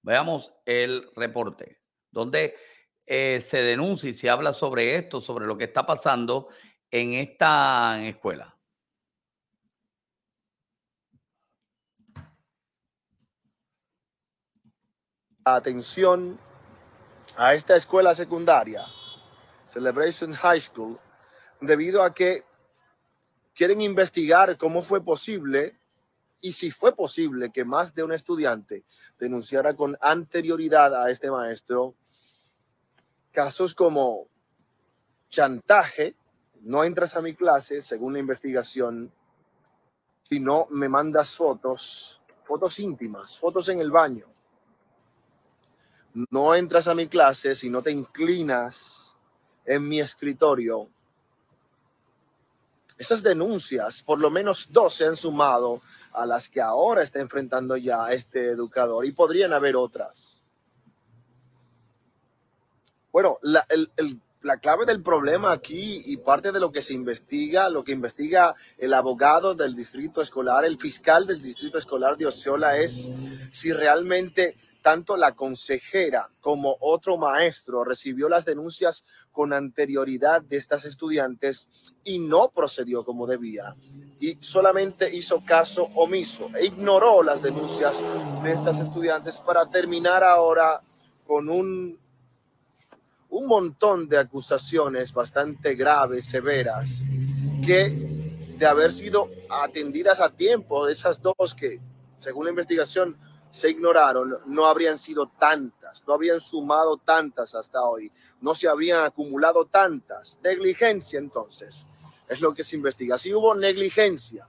Veamos el reporte, donde se denuncia y se habla sobre esto, sobre lo que está pasando en esta escuela. Atención a esta escuela secundaria, Celebration High School, debido a que quieren investigar cómo fue posible y si fue posible que más de un estudiante denunciara con anterioridad a este maestro casos como chantaje, no entras a mi clase según la investigación, si no me mandas fotos íntimas, fotos en el baño. No entras a mi clase si no te inclinas en mi escritorio. Esas denuncias, por lo menos 2 se han sumado a las que ahora está enfrentando ya este educador y podrían haber otras. Bueno, la clave del problema aquí y parte de lo que se investiga, lo que investiga el abogado del distrito escolar, el fiscal del distrito escolar de Osceola, es si realmente tanto la consejera como otro maestro recibió las denuncias con anterioridad de estas estudiantes y no procedió como debía. Y solamente hizo caso omiso e ignoró las denuncias de estas estudiantes para terminar ahora con un montón de acusaciones bastante graves, severas, que de haber sido atendidas a tiempo, esas 2 que, según la investigación, se ignoraron, no habrían sido tantas, no habrían sumado tantas hasta hoy, no se habrían acumulado tantas. Negligencia, entonces, es lo que se investiga. Si hubo negligencia,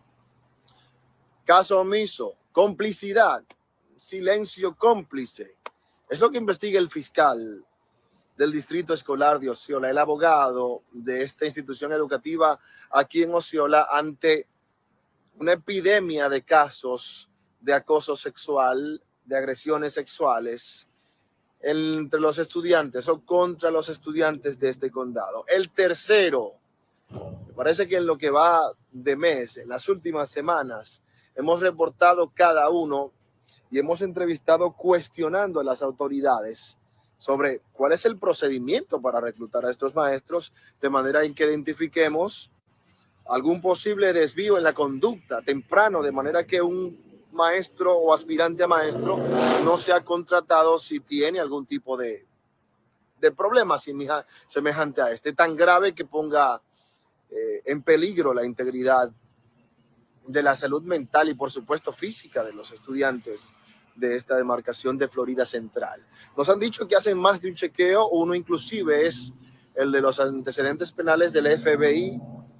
caso omiso, complicidad, silencio cómplice, es lo que investiga el fiscal del distrito escolar de Osceola, el abogado de esta institución educativa aquí en Osceola, ante una epidemia de casos de acoso sexual, de agresiones sexuales entre los estudiantes o contra los estudiantes de este condado. El tercero, me parece que en lo que va de mes, en las últimas semanas, hemos reportado cada uno y hemos entrevistado cuestionando a las autoridades sobre cuál es el procedimiento para reclutar a estos maestros, de manera en que identifiquemos algún posible desvío en la conducta temprano, de manera que un maestro o aspirante a maestro no sea contratado si tiene algún tipo de problema semejante a este, tan grave que ponga en peligro la integridad de la salud mental y, por supuesto, física de los estudiantes de esta demarcación de Florida Central. Nos han dicho que hacen más de un chequeo, uno inclusive es el de los antecedentes penales del FBI,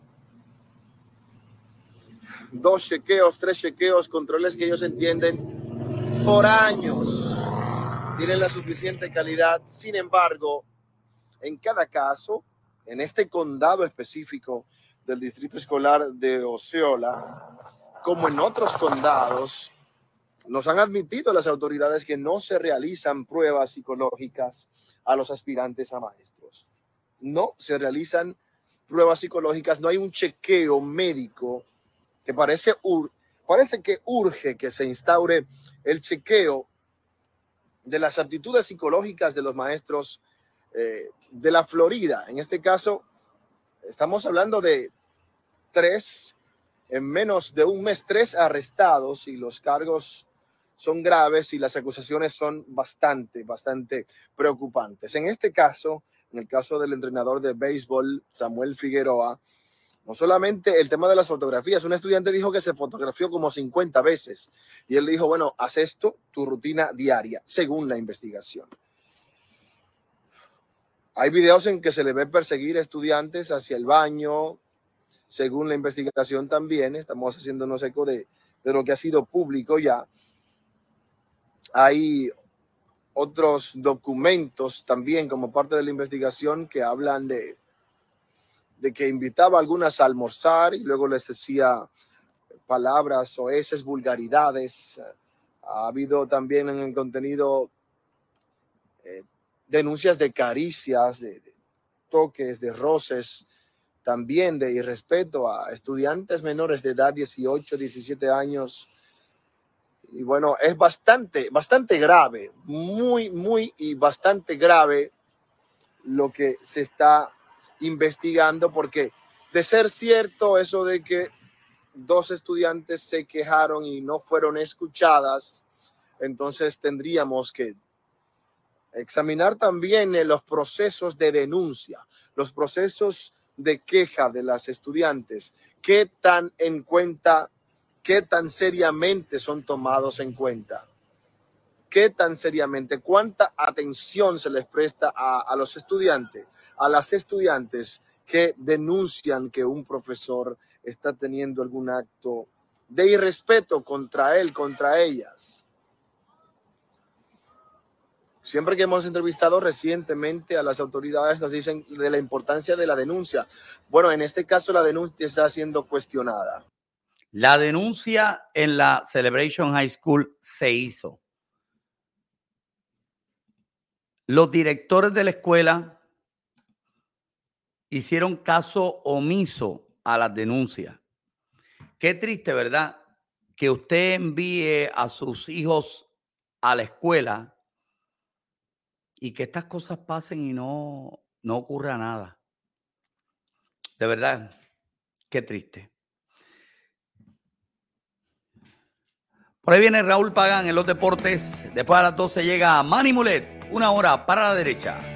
2 chequeos, 3 chequeos, controles que ellos entienden por años tienen la suficiente calidad. Sin embargo, en cada caso, en este condado específico del distrito escolar de Osceola, como en otros condados, nos han admitido las autoridades que no se realizan pruebas psicológicas a los aspirantes a maestros. No se realizan pruebas psicológicas, no hay un chequeo médico que parece que urge que se instaure el chequeo de las aptitudes psicológicas de los maestros de la Florida. En este caso, estamos hablando de 3, en menos de un mes, 3 arrestados, y los cargos son graves y las acusaciones son bastante preocupantes. En este caso, en el caso del entrenador de béisbol, Samuel Figueroa, no solamente el tema de las fotografías, un estudiante dijo que se fotografió como 50 veces y él dijo, bueno, haz esto tu rutina diaria, según la investigación. Hay videos en que se le ve perseguir a estudiantes hacia el baño, según la investigación también. Estamos haciéndonos eco de lo que ha sido público ya. Hay otros documentos también como parte de la investigación que hablan de que invitaba a algunas a almorzar y luego les decía palabras soeces, vulgaridades. Ha habido también en el contenido denuncias de caricias, de toques, de roces, también de irrespeto a estudiantes menores de edad, 18, 17 años. Y bueno, es bastante grave, muy y bastante grave lo que se está investigando, porque de ser cierto eso de que 2 estudiantes se quejaron y no fueron escuchadas, entonces tendríamos que examinar también los procesos de denuncia, los procesos de queja de las estudiantes, qué tan seriamente son tomados en cuenta, qué tan seriamente, cuánta atención se les presta a los estudiantes, a las estudiantes que denuncian que un profesor está teniendo algún acto de irrespeto contra él, contra ellas. Siempre que hemos entrevistado recientemente a las autoridades nos dicen de la importancia de la denuncia. Bueno, en este caso la denuncia está siendo cuestionada. La denuncia en la Celebration High School se hizo. Los directores de la escuela hicieron caso omiso a las denuncias. Qué triste, ¿verdad? Que usted envíe a sus hijos a la escuela y que estas cosas pasen y no ocurra nada. De verdad, qué triste. Por ahí viene Raúl Pagán en los deportes. Después a las 12 llega Manny Mulet, 1 hora para la derecha.